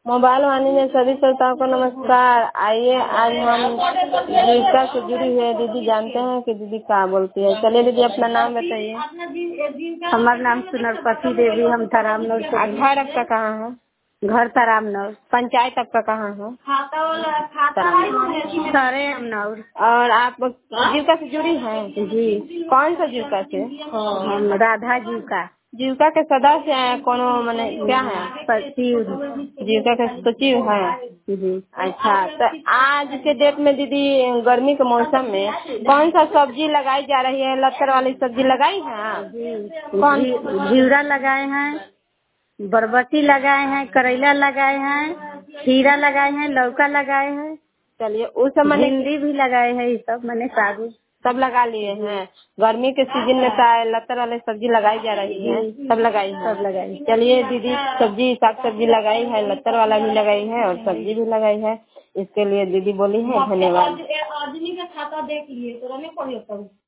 Mobile वाणी में सभी श्रोताओं को नमस्कार। आइए आज हम जीविका से जुड़ी हुई दीदी जानते हैं कि दीदी क्या बोलती है। चलिए दीदी अपना नाम बताइए। हमारा नाम सुनरपति देवी, हम तरामनौर से। घर आपका कहाँ है? घर तरामनौर। पंचायत आपका कहाँ है? सारे अमनौर। और आप जीविका से जुड़ी हैं? जी। कौन सा जीविका से? हम राधा जी का। जीविका के सदस्य हैं? कोनो मैंने क्या है? सचिव। जीविका के सचिव है जी। अच्छा, तो आज के डेट में दीदी गर्मी के मौसम में कौन सा सब्जी लगाई जा रही है? लत्तर वाली सब्जी लगाई है? कौन? घिउरा लगाए हैं, बरबटी लगाए हैं, करेला लगाए हैं, खीरा लगाए हैं, लौका लगाए हैं। चलिए उस समय भिंडी भी लगाए हैं, ये सब मैंने सागू सब लगा लिए हैं। गर्मी के सीजन में लत्तर वाले सब्जी लगाई जा रही है, सब लगाई है। सब लगाई। चलिए दीदी सब्जी साग सब्जी लगाई है, लत्तर वाला भी लगाई है और सब्जी भी लगाई है। इसके लिए दीदी बोली है धन्यवाद।